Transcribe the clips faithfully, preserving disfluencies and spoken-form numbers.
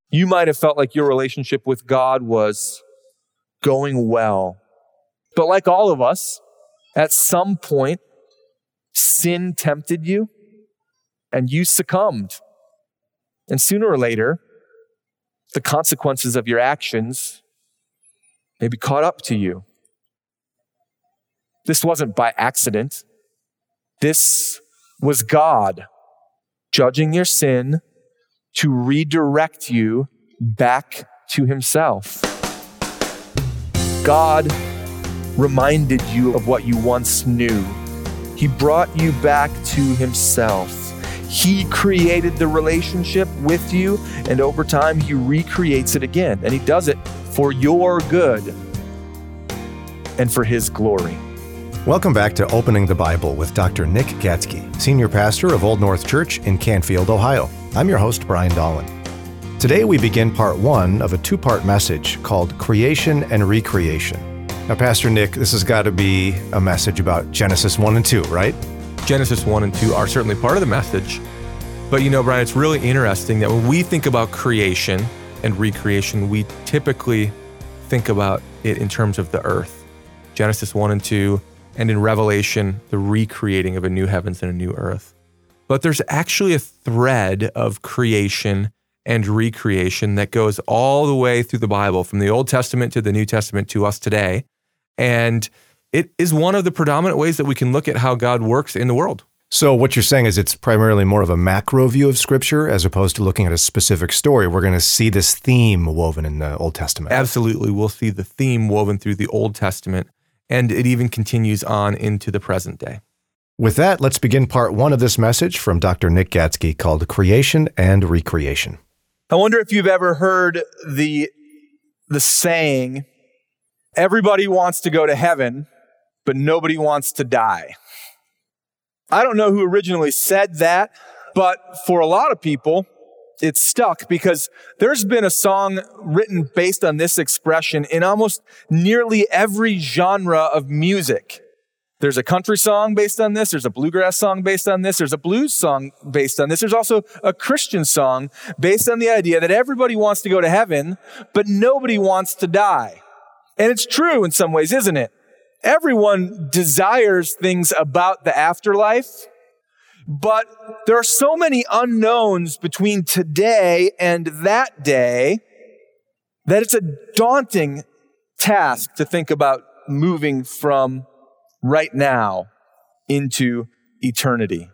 You might have felt like your relationship with God was going well. But like all of us, at some point, sin tempted you and you succumbed. And sooner or later, the consequences of your actions may be caught up to you. This wasn't by accident. This was God judging your sin to redirect you back to himself. God reminded you of what you once knew. He brought you back to himself. He created the relationship with you, and over time, he recreates it again. And he does it for your good and for his glory. Welcome back to Opening the Bible with Doctor Nick Gatzke, Senior Pastor of Old North Church in Canfield, Ohio. I'm your host, Brian Dolan. Today, we begin part one of a two-part message called Creation and Recreation. Now, Pastor Nick, this has got to be a message about Genesis one and two, right? Genesis one and two are certainly part of the message. But you know, Brian, it's really interesting that when we think about creation and recreation, we typically think about it in terms of the earth. Genesis one and two, and in Revelation, the recreating of a new heavens and a new earth. But there's actually a thread of creation and recreation that goes all the way through the Bible, from the Old Testament to the New Testament to us today. And it is one of the predominant ways that we can look at how God works in the world. So what you're saying is it's primarily more of a macro view of Scripture as opposed to looking at a specific story. We're going to see this theme woven in the Old Testament. Absolutely. We'll see the theme woven through the Old Testament, and it even continues on into the present day. With that, let's begin part one of this message from Doctor Nick Gatzke called Creation and Recreation. I wonder if you've ever heard the, the saying, everybody wants to go to heaven, but nobody wants to die. I don't know who originally said that, but for a lot of people, it's stuck because there's been a song written based on this expression in almost nearly every genre of music. There's a country song based on this. There's a bluegrass song based on this. There's a blues song based on this. There's also a Christian song based on the idea that everybody wants to go to heaven, but nobody wants to die. And it's true in some ways, isn't it? Everyone desires things about the afterlife, but there are so many unknowns between today and that day that it's a daunting task to think about moving from right now into eternity.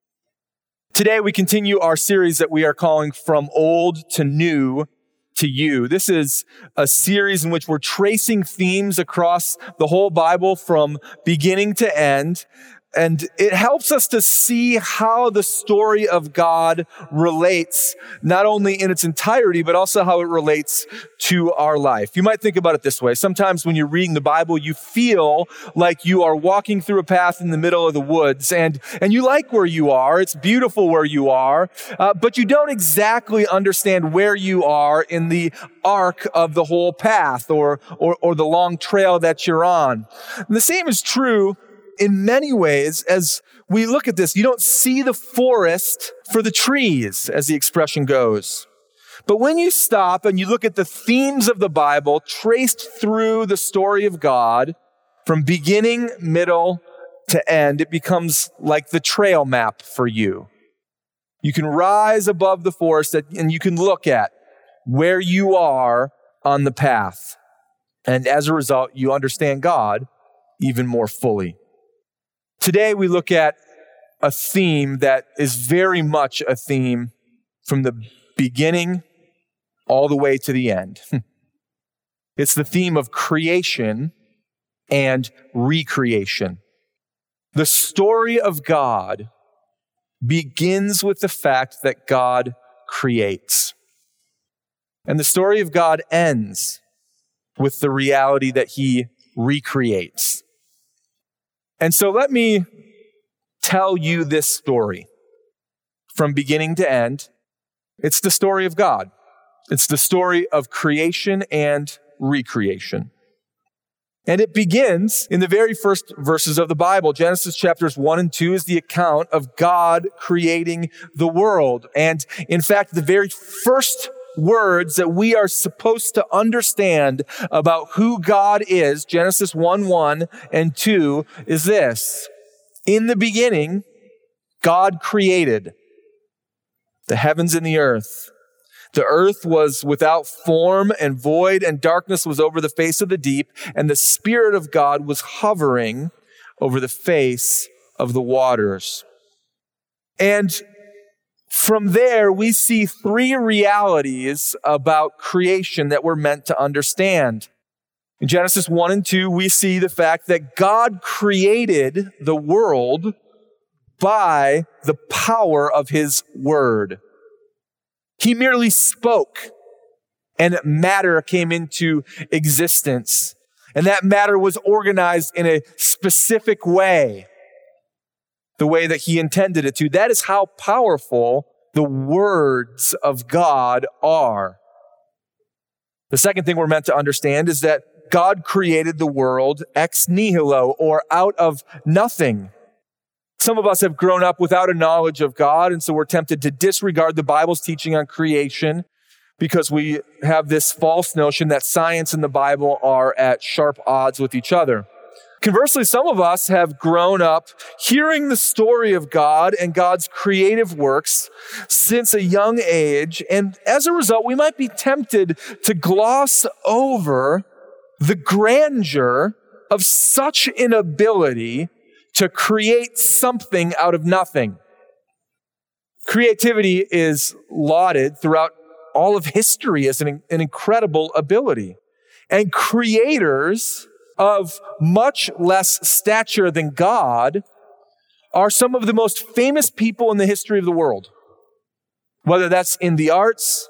Today, we continue our series that we are calling From Old to New to You. This is a series in which we're tracing themes across the whole Bible from beginning to end. And it helps us to see how the story of God relates, not only in its entirety, but also how it relates to our life. You might think about it this way. Sometimes when you're reading the Bible, you feel like you are walking through a path in the middle of the woods, and, and you like where you are. It's beautiful where you are, uh, but you don't exactly understand where you are in the arc of the whole path or, or, or the long trail that you're on. And the same is true in many ways, as we look at this. You don't see the forest for the trees, as the expression goes. But when you stop and you look at the themes of the Bible traced through the story of God, from beginning, middle to end, it becomes like the trail map for you. You can rise above the forest and you can look at where you are on the path. And as a result, you understand God even more fully. Today, we look at a theme that is very much a theme from the beginning all the way to the end. It's the theme of creation and recreation. The story of God begins with the fact that God creates. And the story of God ends with the reality that he recreates. And so let me tell you this story from beginning to end. It's the story of God. It's the story of creation and recreation. And it begins in the very first verses of the Bible. Genesis chapters one and two is the account of God creating the world. And in fact, the very first words that we are supposed to understand about who God is, Genesis one, one and two, is this. In the beginning, God created the heavens and the earth. The earth was without form and void, and darkness was over the face of the deep, and the Spirit of God was hovering over the face of the waters. And from there, we see three realities about creation that we're meant to understand. In Genesis one and two, we see the fact that God created the world by the power of his word. He merely spoke, and matter came into existence. And that matter was organized in a specific way, the way that he intended it to. That is how powerful the words of God are. The second thing we're meant to understand is that God created the world ex nihilo, or out of nothing. Some of us have grown up without a knowledge of God, and so we're tempted to disregard the Bible's teaching on creation because we have this false notion that science and the Bible are at sharp odds with each other. Conversely, some of us have grown up hearing the story of God and God's creative works since a young age, and as a result, we might be tempted to gloss over the grandeur of such an ability to create something out of nothing. Creativity is lauded throughout all of history as an, an incredible ability. And creators of much less stature than God are some of the most famous people in the history of the world. Whether that's in the arts,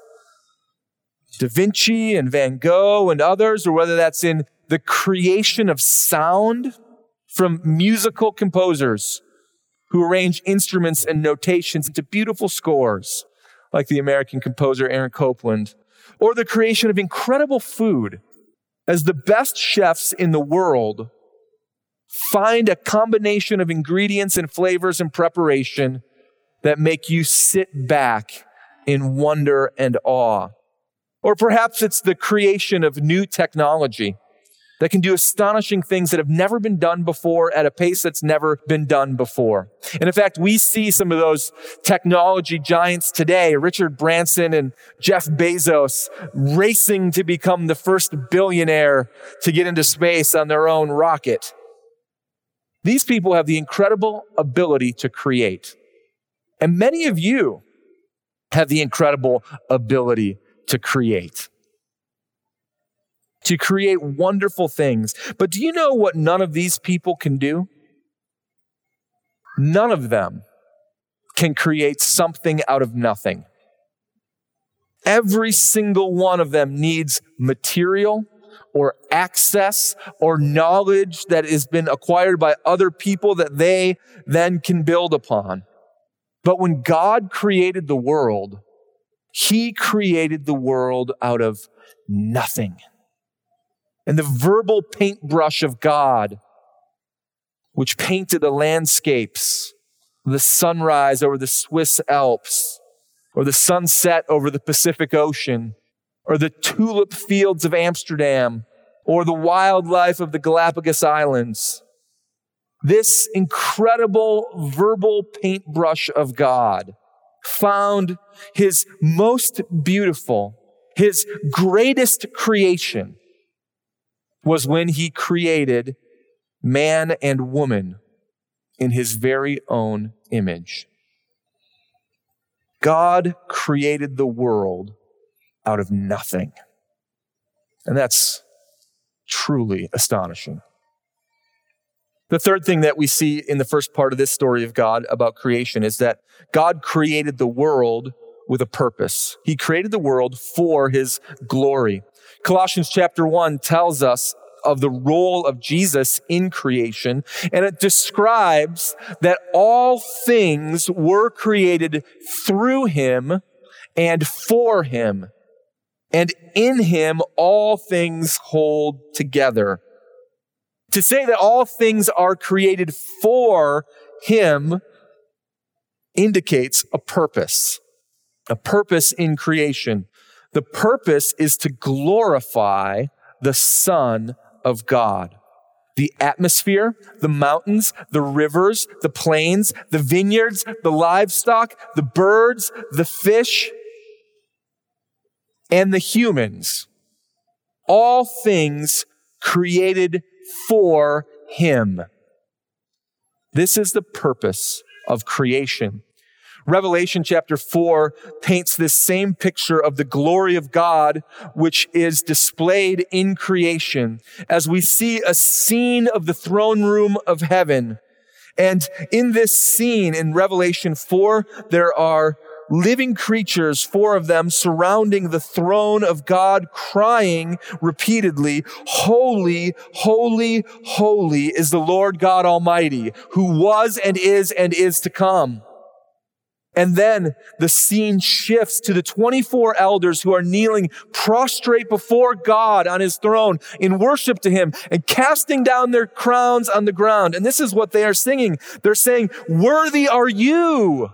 Da Vinci and Van Gogh and others, or whether that's in the creation of sound from musical composers who arrange instruments and notations into beautiful scores, like the American composer Aaron Copland, or the creation of incredible food, as the best chefs in the world find a combination of ingredients and flavors and preparation that make you sit back in wonder and awe. Or perhaps it's the creation of new technology that can do astonishing things that have never been done before at a pace that's never been done before. And in fact, we see some of those technology giants today, Richard Branson and Jeff Bezos, racing to become the first billionaire to get into space on their own rocket. These people have the incredible ability to create. And many of you have the incredible ability to create. To create wonderful things. But do you know what none of these people can do? None of them can create something out of nothing. Every single one of them needs material or access or knowledge that has been acquired by other people that they then can build upon. But when God created the world, he created the world out of nothing. And the verbal paintbrush of God, which painted the landscapes, the sunrise over the Swiss Alps, or the sunset over the Pacific Ocean, or the tulip fields of Amsterdam, or the wildlife of the Galapagos Islands. This incredible verbal paintbrush of God found his most beautiful, his greatest creation was when he created man and woman in his very own image. God created the world out of nothing. And that's truly astonishing. The third thing that we see in the first part of this story of God about creation is that God created the world with a purpose. He created the world for his glory. Colossians chapter one tells us of the role of Jesus in creation, and it describes that all things were created through him and for him, and in him all things hold together. To say that all things are created for him indicates a purpose, a purpose in creation. The purpose is to glorify the Son of God. The atmosphere, the mountains, the rivers, the plains, the vineyards, the livestock, the birds, the fish, and the humans. All things created for him. This is the purpose of creation. Revelation chapter four paints this same picture of the glory of God, which is displayed in creation, as we see a scene of the throne room of heaven. And in this scene in Revelation four, there are living creatures, four of them, surrounding the throne of God, crying repeatedly, "Holy, holy, holy is the Lord God Almighty, who was and is and is to come." And then the scene shifts to the twenty-four elders who are kneeling prostrate before God on his throne in worship to him and casting down their crowns on the ground. And this is what they are singing. They're saying, "Worthy are you,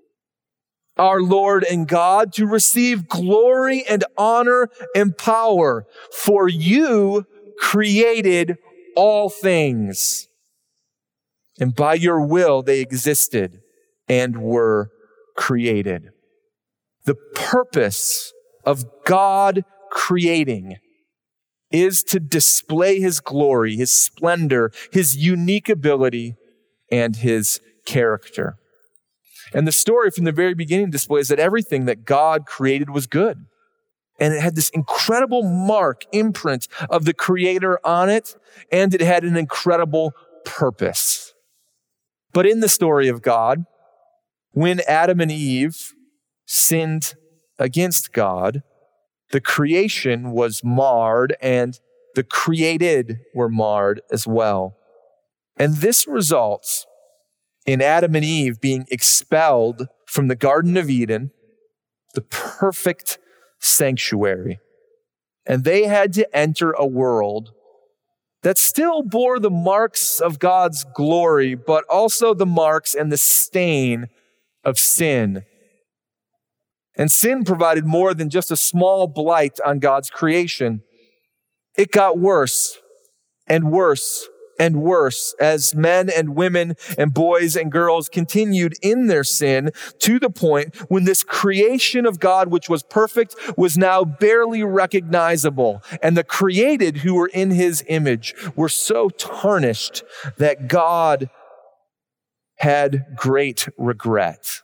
our Lord and God, to receive glory and honor and power, for you created all things, and by your will they existed and were created." The purpose of God creating is to display his glory, his splendor, his unique ability, and his character. And the story from the very beginning displays that everything that God created was good. And it had this incredible mark, imprint of the Creator on it, and it had an incredible purpose. But in the story of God, when Adam and Eve sinned against God, the creation was marred and the created were marred as well. And this results in Adam and Eve being expelled from the Garden of Eden, the perfect sanctuary. And they had to enter a world that still bore the marks of God's glory, but also the marks and the stain of sin. And sin provided more than just a small blight on God's creation. It got worse and worse and worse as men and women and boys and girls continued in their sin, to the point when this creation of God, which was perfect, was now barely recognizable. And the created who were in his image were so tarnished that God had great regret.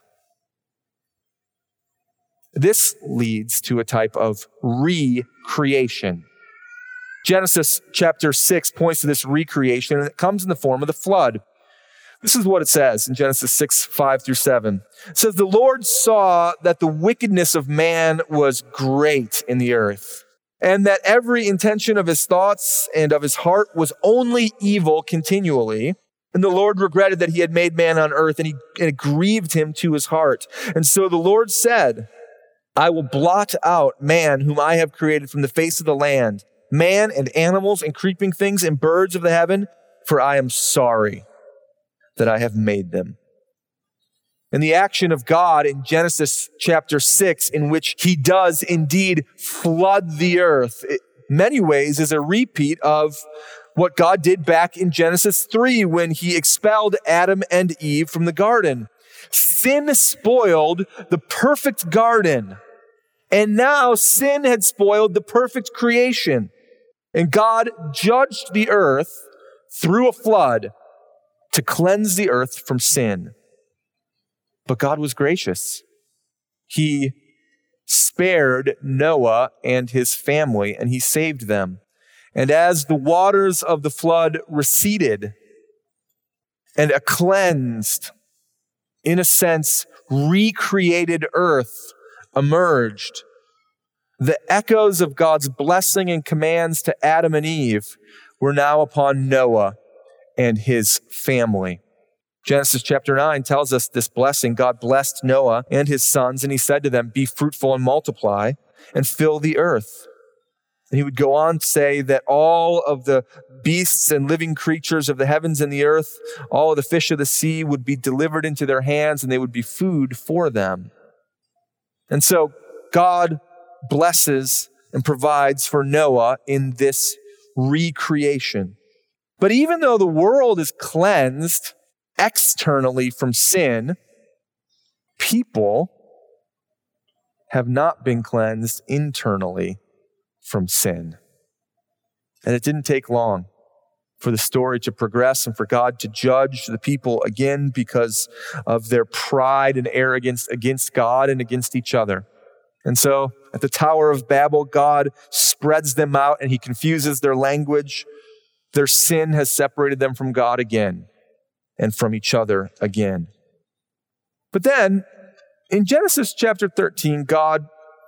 This leads to a type of recreation. Genesis chapter six points to this recreation, and it comes in the form of the flood. This is what it says in Genesis six, five through seven. It says, "The Lord saw that the wickedness of man was great in the earth, and that every intention of his thoughts and of his heart was only evil continually. And the Lord regretted that he had made man on earth, and, he, and it grieved him to his heart. And so the Lord said, I will blot out man whom I have created from the face of the land, man and animals and creeping things and birds of the heaven, for I am sorry that I have made them." And the action of God in Genesis chapter six, in which he does indeed flood the earth, in many ways is a repeat of what God did back in Genesis three when he expelled Adam and Eve from the garden. Sin spoiled the perfect garden, and now sin had spoiled the perfect creation. And God judged the earth through a flood to cleanse the earth from sin. But God was gracious. He spared Noah and his family, and he saved them. And as the waters of the flood receded, and a cleansed, in a sense, recreated earth emerged, the echoes of God's blessing and commands to Adam and Eve were now upon Noah and his family. Genesis chapter nine tells us this blessing. God blessed Noah and his sons, and he said to them, "Be fruitful and multiply and fill the earth." And he would go on to say that all of the beasts and living creatures of the heavens and the earth, all of the fish of the sea would be delivered into their hands, and they would be food for them. And so God blesses and provides for Noah in this recreation. But even though the world is cleansed externally from sin, people have not been cleansed internally from sin. And it didn't take long for the story to progress and for God to judge the people again because of their pride and arrogance against God and against each other. And so at the Tower of Babel, God spreads them out and he confuses their language. Their sin has separated them from God again and from each other again. But then in Genesis chapter thirteen, God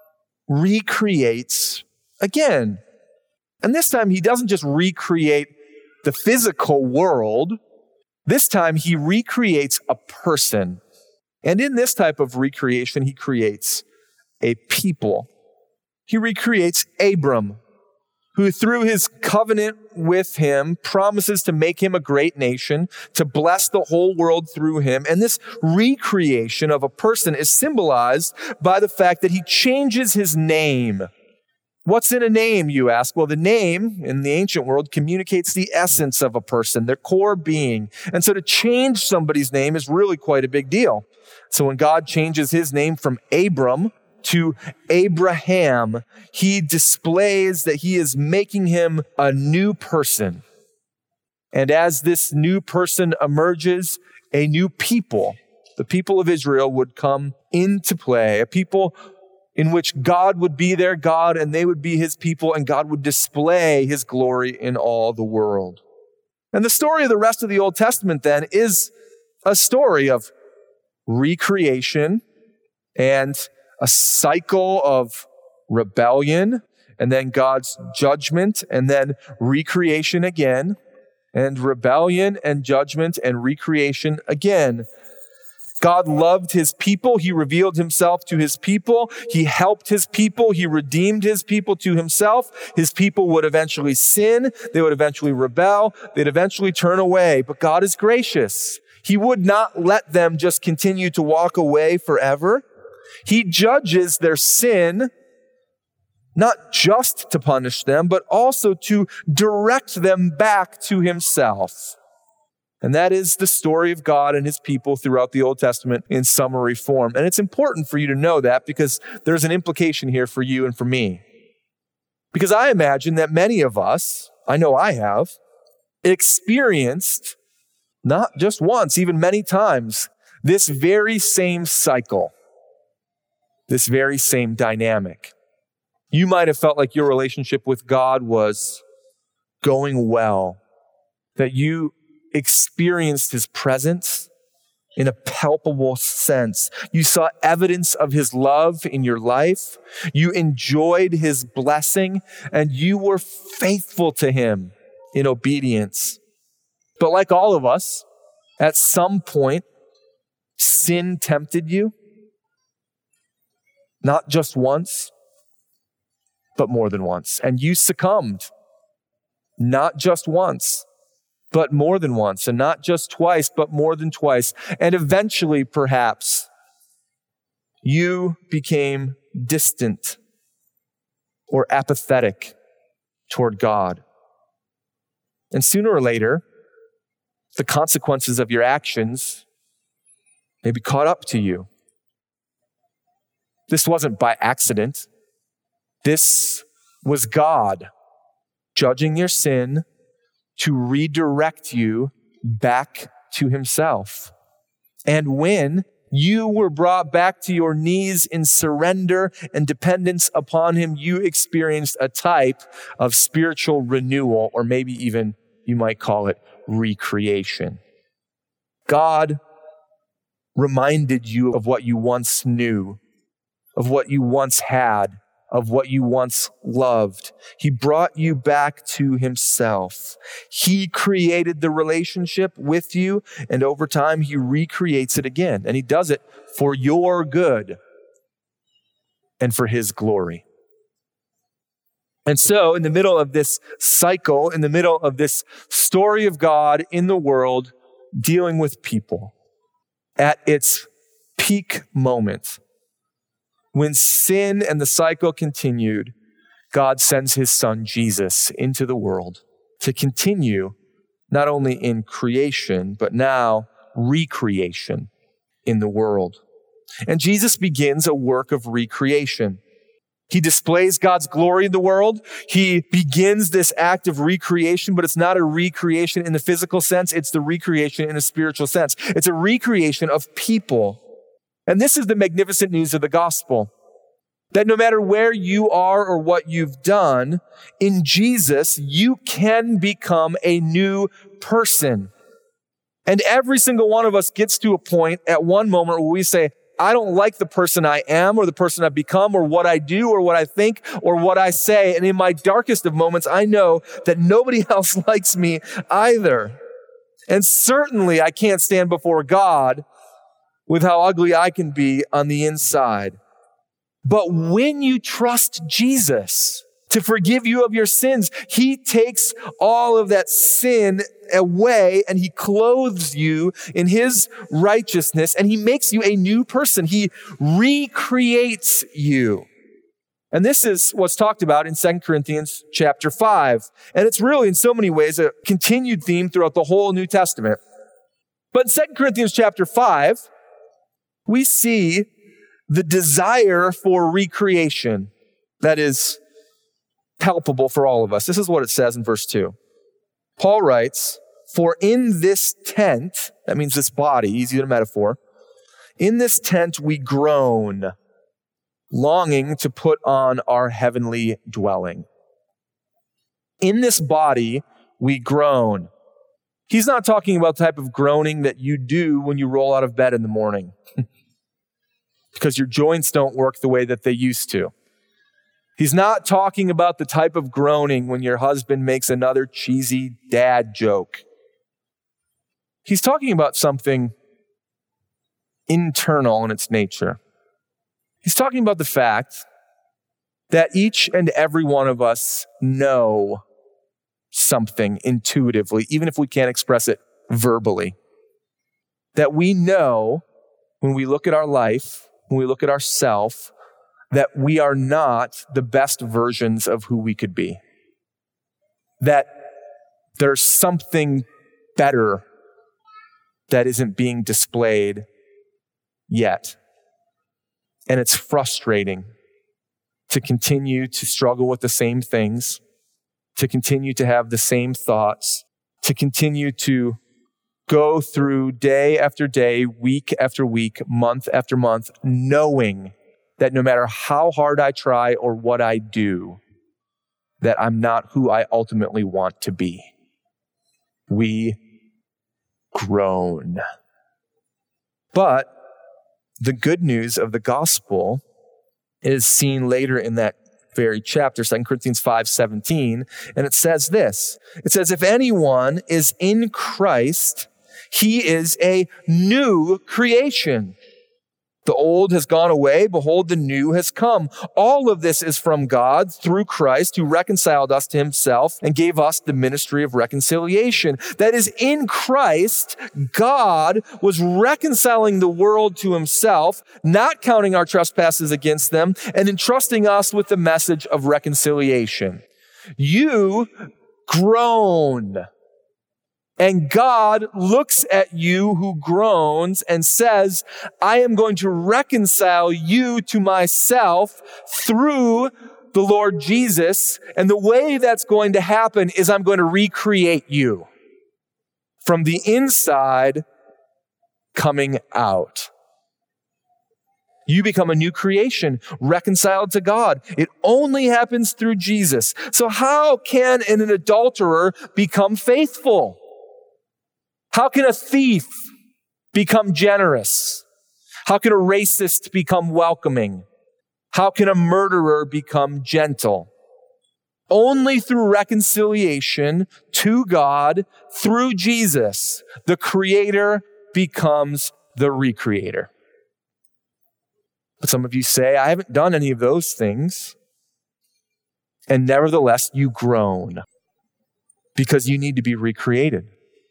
recreates again. And this time he doesn't just recreate the physical world. This time he recreates a person. And in this type of recreation, he creates a people. He recreates Abram, who through his covenant with him promises to make him a great nation, to bless the whole world through him. And this recreation of a person is symbolized by the fact that he changes his name. What's in a name, you ask? Well, the name in the ancient world communicates the essence of a person, their core being. And so to change somebody's name is really quite a big deal. So when God changes his name from Abram to Abraham, he displays that he is making him a new person. And as this new person emerges, a new people, the people of Israel, would come into play, a people in which God would be their God and they would be his people, and God would display his glory in all the world. And the story of the rest of the Old Testament then is a story of recreation and a cycle of rebellion, and then God's judgment, and then recreation again, and rebellion and judgment and recreation again. God loved his people. He revealed himself to his people. He helped his people. He redeemed his people to himself. His people would eventually sin. They would eventually rebel. They'd eventually turn away. But God is gracious. He would not let them just continue to walk away forever. He judges their sin, not just to punish them, but also to direct them back to himself. And that is the story of God and his people throughout the Old Testament in summary form. And it's important for you to know that because there's an implication here for you and for me. Because I imagine that many of us, I know I have, experienced, not just once, even many times, this very same cycle. This very same dynamic. You might have felt like your relationship with God was going well, that you experienced his presence in a palpable sense. You saw evidence of his love in your life. You enjoyed his blessing, and you were faithful to him in obedience. But like all of us, at some point, sin tempted you. Not just once, but more than once. And you succumbed. Not just once, but more than once. And not just twice, but more than twice. And eventually, perhaps, you became distant or apathetic toward God. And sooner or later, the consequences of your actions may be caught up to you. This wasn't by accident. This was God judging your sin to redirect you back to himself. And when you were brought back to your knees in surrender and dependence upon him, you experienced a type of spiritual renewal, or maybe even you might call it recreation. God reminded you of what you once knew, of what you once had, of what you once loved. He brought you back to himself. He created the relationship with you, and over time, he recreates it again. And he does it for your good and for his glory. And so, in the middle of this cycle, in the middle of this story of God in the world, dealing with people, at its peak moment, When sin and the cycle continued, God sends his son Jesus into the world to continue not only in creation, but now recreation in the world. And Jesus begins a work of recreation. He displays God's glory in the world. He begins this act of recreation, but it's not a recreation in the physical sense. It's the recreation in a spiritual sense. It's a recreation of people. And this is the magnificent news of the gospel, that no matter where you are or what you've done, in Jesus, you can become a new person. And every single one of us gets to a point at one moment where we say, I don't like the person I am or the person I've become or what I do or what I think or what I say. And in my darkest of moments, I know that nobody else likes me either. And certainly I can't stand before God with how ugly I can be on the inside. But when you trust Jesus to forgive you of your sins, he takes all of that sin away and he clothes you in his righteousness and he makes you a new person. He recreates you. And this is what's talked about in Second Corinthians chapter five. And it's really in so many ways a continued theme throughout the whole New Testament. But in Second Corinthians chapter five, we see the desire for recreation that is palpable for all of us. This is what it says in verse two. Paul writes, for in this tent, that means this body, easy to metaphor, in this tent we groan, longing to put on our heavenly dwelling. In this body we groan. He's not talking about the type of groaning that you do when you roll out of bed in the morning because your joints don't work the way that they used to. He's not talking about the type of groaning when your husband makes another cheesy dad joke. He's talking about something internal in its nature. He's talking about the fact that each and every one of us know something intuitively, even if we can't express it verbally. That we know when we look at our life, when we look at ourselves, that we are not the best versions of who we could be. That there's something better that isn't being displayed yet. And it's frustrating to continue to struggle with the same things, to continue to have the same thoughts, to continue to go through day after day, week after week, month after month, knowing that no matter how hard I try or what I do, that I'm not who I ultimately want to be. We groan. But the good news of the gospel is seen later in that very chapter, Second Corinthians five seventeen, and it says this. It says, if anyone is in Christ, he is a new creation. The old has gone away. Behold, the new has come. All of this is from God through Christ, who reconciled us to himself and gave us the ministry of reconciliation. That is, in Christ, God was reconciling the world to himself, not counting our trespasses against them, and entrusting us with the message of reconciliation. You groan. And God looks at you who groans and says, I am going to reconcile you to myself through the Lord Jesus. And the way that's going to happen is I'm going to recreate you from the inside coming out. You become a new creation, reconciled to God. It only happens through Jesus. So how can an adulterer become faithful? How can a thief become generous? How can a racist become welcoming? How can a murderer become gentle? Only through reconciliation to God through Jesus, the Creator becomes the recreator. But some of you say, I haven't done any of those things. And nevertheless, you groan because you need to be recreated.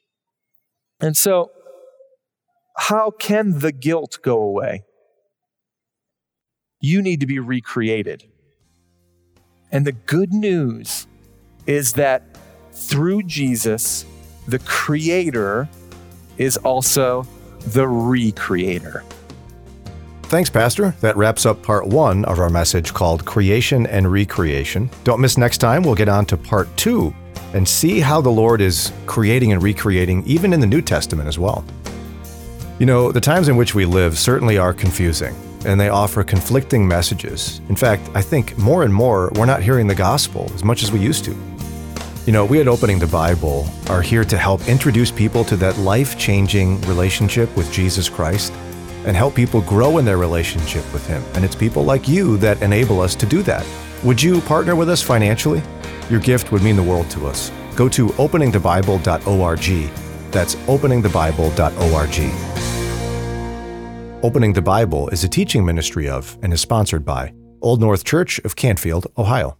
And so, how can the guilt go away? You need to be recreated. And the good news is that through Jesus, the Creator is also the Recreator. Thanks, Pastor. That wraps up part one of our message called Creation and Recreation. Don't miss next time. We'll get on to part two and see how the Lord is creating and recreating even in the New Testament as well. You know, the times in which we live certainly are confusing, and they offer conflicting messages. In fact, I think more and more we're not hearing the gospel as much as we used to. You know, we at Opening the Bible are here to help introduce people to that life-changing relationship with Jesus Christ and help people grow in their relationship with Him. And it's people like you that enable us to do that. Would you partner with us financially? Your gift would mean the world to us. Go to opening the bible dot org. That's opening the bible dot org. Opening the Bible is a teaching ministry of and is sponsored by Old North Church of Canfield, Ohio.